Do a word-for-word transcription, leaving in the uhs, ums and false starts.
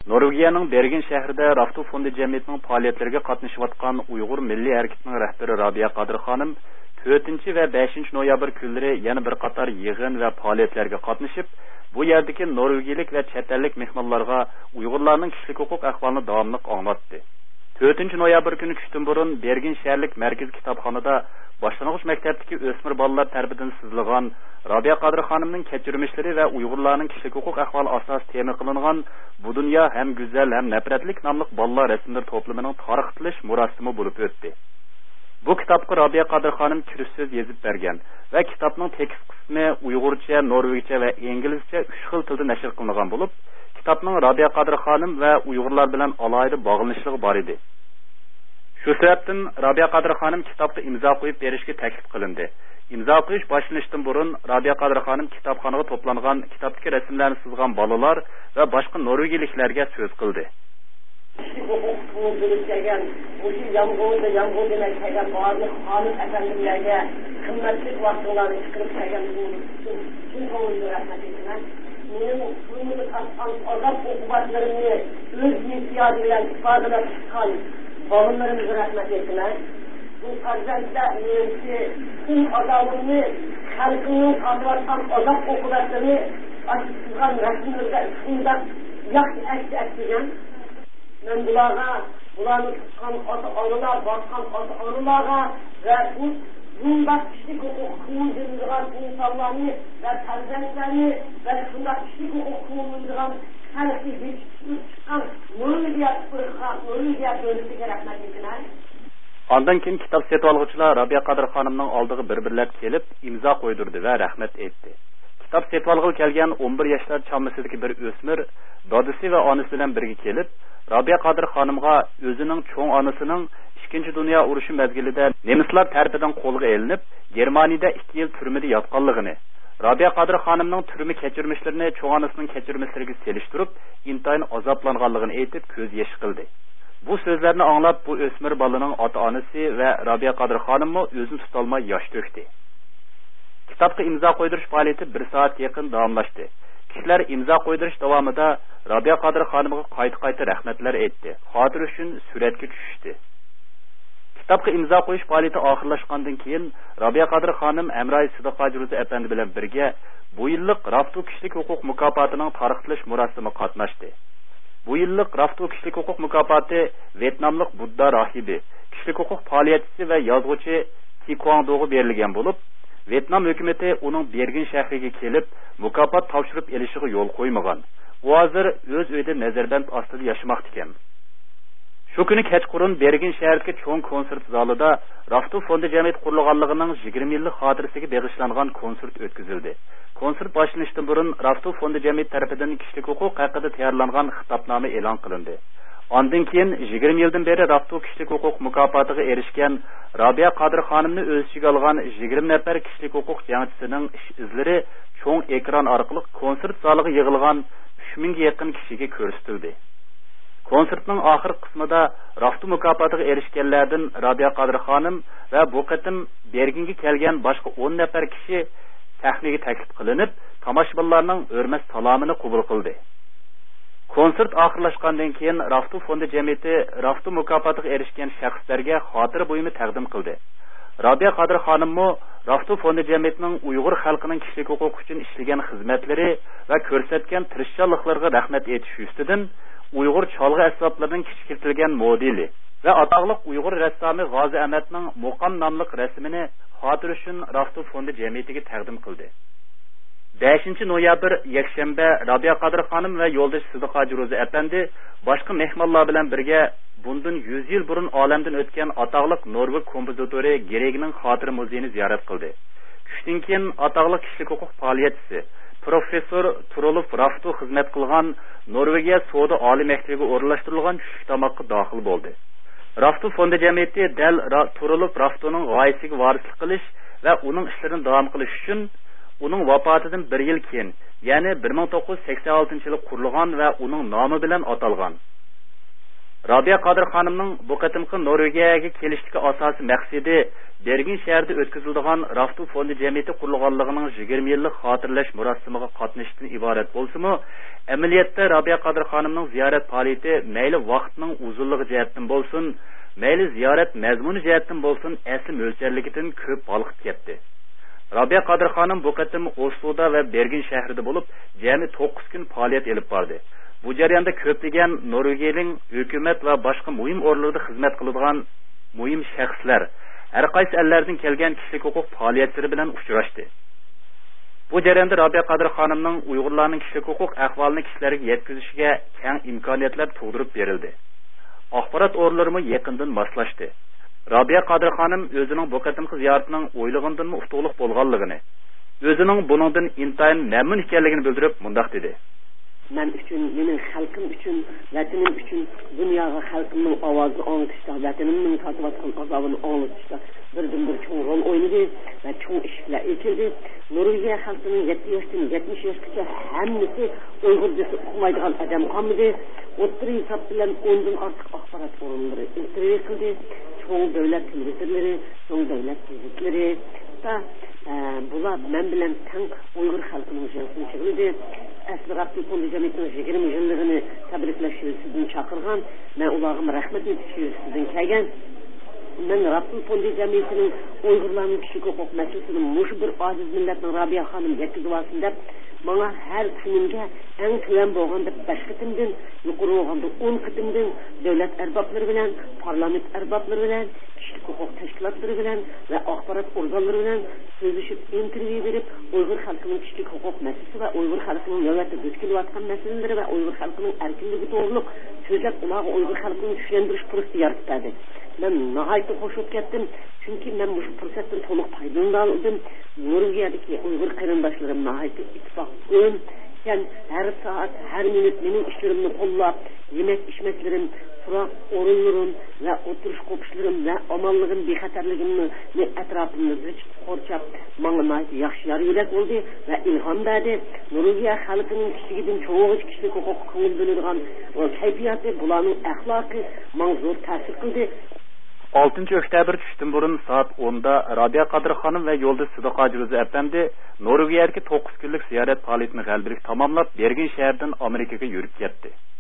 Norvegiyaning Bergen shahrida Raftu fondi jamiyatining faoliyatlariga qatnashayotgan Uyg'ur milliy harakatining rahbari Robiya Qodir xonim to'rtinchi va beshinchi noyabr kunlari yana bir qator yig'in va faoliyatlarga qatnashib, bu yerdagi norvegiyalik va chet ellik mehmonlarga Uyg'urlarning kishilik huquq ahvolini davomli anglatdi. to'rtinchi noyabr kuni tushdan burun Bergen shaharlik markaziy kitobxonada boshlang'ich maktabdagi o'smir bolalar tarafidan sizilgan Robiya Qodir xonimning kechirmishlari va Uyg'urlarning kishilik huquq ahvoli asosida tema qilingan Bu dunyo ham go'zal ham nafratlik nomli bolalar rasmlari to'plamining tarix tilish murosimi bo'lib o'tdi. Bu kitobga Robiya Qodir xonim kirish so'z yozib bergan va kitobning tekst qismi Uyg'urcha, norvegicha va inglizcha uch xil tilda nashr qilingan bo'lib, kitobning Robiya Qodir xonim va Uyg'urlar bilan alohida bog'linishligi bor edi. Shu sababdan Robiya Qodir xonim kitobga imzo qo'yib berishga taklif qilindi. İmza qo'yish boshlanishdan burun Robiya Qodir xonim kitobxonaga to'plangan kitobdagi rasmlarni chizgan bolalar va boshqa norvegiyaliklarga so'z qildi. Bu farzandlarni, tüm adamını, halkının anlatan azap okulatlarını açıkçıgan resimlerinde üstünde yakşı eski eskigen. Ben bunlara, bunları tutkan atı anılar, bakkan atı anılara ve bu bunda kişilik hukuk kuvvetlendiren insanlarını ve farzandlarını ve bunda kişilik hukuk kuvvetlendiren halkı bir çıkan Norvegiya fırka, Norvegiya dönüşü rahmet ettiler. Ondan keyin kitob setib oluvchilar Robiya Qodir xonimning oldiga bir-birlab kelib, imzo qo'ydirdi va rahmat aytdi. Kitob setib olg'il kelgan o'n bir yoshlar chammasidagi bir o'smir dadisi va onasi bilan birga kelib, Robiya Qodir xonimga o'zining cho'ng onasining ikkinchi dunyo urushi mezgilida nemislar tarafidan qo'lga elinib, Germaniyada ikki yil turmada yotganligini, Robiya Qodir xonimning turma kechirmishlarini cho'ng onasining kechirmislariga selishtirib, intayin azoblanganligini aytib ko'z yosh qildi. Bu sözlerini anlap bu ösmir balının ota-onasi ve Robiya Qodir xonimmi o'zini tutolmay yosh to'kdi. Kitobga imzo qo'ydirish faoliyati bir soat yaqin davomlashdi. Kishilar imzo qo'ydirish davomida Robiya Qodir xonimga qayta-qayta rahmatlar aytdi. Xotir uchun suratga tushishdi. Kitobga imzo qo'yish faoliyati oxirlashgandan keyin Robiya Qodir xonim Amroy Sidiqa Juruzi apandi bilan birga bu yillik Raftu kishilik huquq mukofotining tarixlash murosimi qatnashdi. Bu yillik Raftu kishilik huquq mukofoti Vyetnamlik Budda rahibi, kishilik huquq faoliyatchisi va yozuvchi Thi Quang Do'ga berilgan bo'lib, Vyetnam hukumatı uning Bergen shahriga kelib, mukofot topshirib elishiga yo'l qo'ymagan. U hozir o'z uyida nazarband ostida yashamoqda ekan. Shu kuni kechqurun Bergen shahridagi cho'ng konsert zalida Raftu fondi jamiyat qurilganligining yigirma yillik xotirasiga bag'ishlangan konsert o'tkazildi. Konsert boshlanishdan burun Raftu fondi jamiyat tarafidan kishilik huquq haqida tayyorlangan xitobnoma e'lon qilindi. Ondan keyin yigirma yildan beri Raftu kishilik huquq mukofotiga erishgan Robiya Qodir xonimni o'z ichiga olgan yigirma nafar kishilik huquq jangchisining ish izlari cho'ng ekran orqali konsert zaliga yig'ilgan uch mingga yaqin kishiga ko'rsatildi. Konsertning oxir qismida Raftu mukofotiga erishganlardan Robiya Qodir xonim va bu qatim Bergenga kelgan boshqa o'n nafar kishi sahnaga taklif qilinib, tomoshabinlarning hurmat salomini qabul qildi. Konsert oxirlashgandan keyin Raftu fondi jamiyati Raftu mukofotiga erishgan shaxslarga xotir buyumi taqdim qildi. Robiya Qodir xonimmi Raftu fondi jamiyatining Uyg'ur xalqining kishilik huquqi uchun ishlagan xizmatlari va ko'rsatgan tirishchanliklariga rahmat aytish ustidan Uyg'ur cholg'i asboblarining kichiktirgan modeli va atoqli Uyg'ur rassomi G'ozi Ahmadning Muqam nomli rasmini xotir uchun Raftu fondi jamiyatiga taqdim qildi. beshinchi noyabr yakshanba Robiya Qodir xonim va yo'ldosh Sidiqa Juruzi apandi boshqa mehmonlar bilan birga bundan yuz yil burun olamdan o'tgan atoqli Norveg kompozitori Geregning xotir muzeyini ziyorat qildi. Tushdan keyin atoqli kishilik huquq faoliyatchisi Professor Turolov Raftu xizmat qilgan Norvegiya Soda oliy maktabiga o'rnashtirilgan tushlik tomoqqa daxil bo'ldi. Raftu fondi jamiyati dal Turolov Raftuning g'oyasiga varislik qilish va uning ishlarini davom qilish uchun uning vafotidan bir yil keyin, ya'ni bir ming to'qqiz yuz sakson oltinchi yilda qurilgan va uning nomi bilan atalgan. Rabia Qadir xonimning bu qatimqi Norvegiyaga kelishdagi asosiy maqsadi Bergen shahrida o'tkaziladigan Raftu fondi jamiyati qurilganligining yigirma yillik xotirlash murosimiga qatnashishdan iborat bo'lsa-mu, amaliyotda Rabia Qadir xonimning ziyorat faoliyati mayli vaqtning uzunligi jihatdan bo'lsin, mayli ziyorat mazmuni jihatdan bo'lsin, asl mo'ljalligidan ko'p balqib ketdi. Rabia Qadir xonim bu qatim Osloda va Bergen shahrida bo'lib, jami to'qqiz kun faoliyat olib bordi. Bu jarayonda ko'plagan Norvegiyaning hukumat va boshqa muhim o'rinlarda xizmat qiladigan muhim shaxslar, har qaysi ellardan kelgan kishilik huquq faoliyatchilari bilan uchrashdi. Bu jarayonda Rabia Qadir xonimning Uyg'urlarning kishilik huquq ahvolini kishilarga yetkazishiga keng imkoniyatlar tug'dirib berildi. Axborot o'rinlari yaqindan moslashdi. Rabia Qadir xonim o'zining bu qatimqi ziyoratining o'ylagandan ustuqliq bo'lganligini, o'zining buningdan intayin mamnun ekanligini bildirib mundaq dedi. Men üçün, mening xalqim üçün, vatanim üçün dunyoga xalqimning ovozini anglitishda, vatanimning tortayotgan azobini anglitishda birdan-bir cho'ng rol o'ynadi va cho'ng ishlar etildi. Norvegiya xalqining yetti yoshdan yetmish yoshgacha hammasi Uyg'ur deb o'qimaydigan odam qolmadi. O'ttir hisob bilan o'n dan ortiq axborot o'rinlari intervyu qildi. Cho'ng davlat televizorlari, cho'ng davlat gazetlari da bular men bilan tang Uyg'ur xalqining jinsini chiqildi. Asli Raftu fondi jamiyatining yigirma yilligini tabriklash uchun chaqirgan. Men ularga rahmat aytishim sizdan kelgan. Men Raftu fondi jamiyatining Uyg'urlarning kishilik huquq masalasini mush bir ojiz millatning Rabia xonim yetkazib deb mana har kunimga eng tuyan bo'lganda besh qitimdan, yuqori bo'lganda o'n qitimdan davlat arboblari bilan, parlament arboblari bilan, kishilik huquq tashkilotlari bilan va axborot organlari bilan so'zlashib, intervyu berib, Uyg'ur xalqining kishilik huquq masalasi va Uyg'ur xalqining navbatda duch kelayotgan masalalari va Uyg'ur xalqining erkinligi to'g'riliq so'zlab, ularga Uyg'ur xalqining tushuntirish fursati yaratdi. Men nihoyatda xursand ketdim, chunki men bu fursatdan to'liq foydalandim. Norvegiyadagi Uyg'ur qarindoshlarim nihoyatda ittifoqdo'm. Sen her saat, her minut benim işlerimni qo'llab, yemek içmeklerim, so'roq o'rinlarim ve o'tirish qo'pishlerim ve amanlığım, bexatarligimni etrafimni zichib qo'rchab, menga yaxshi yar yurak bo'ldi ve ilhom berdi. Norvegiya xalqining kishiligidan cho'g'ich kishilik huquq ko'ngil bo'ladigan kayfiyati, bularning axloqi menga zo'r ta'sir qildi. oltinchi oktyabr tushdan burun soat o'nda Rabia Qadir xonim va yo'ldosh Sidiqoji Ro'zi apamdi Norvegiyadagi to'qqiz kunlik ziyorat faoliyatini g'albilik tamomlab, Bergen shahridan Amerikaga yurib ketdi.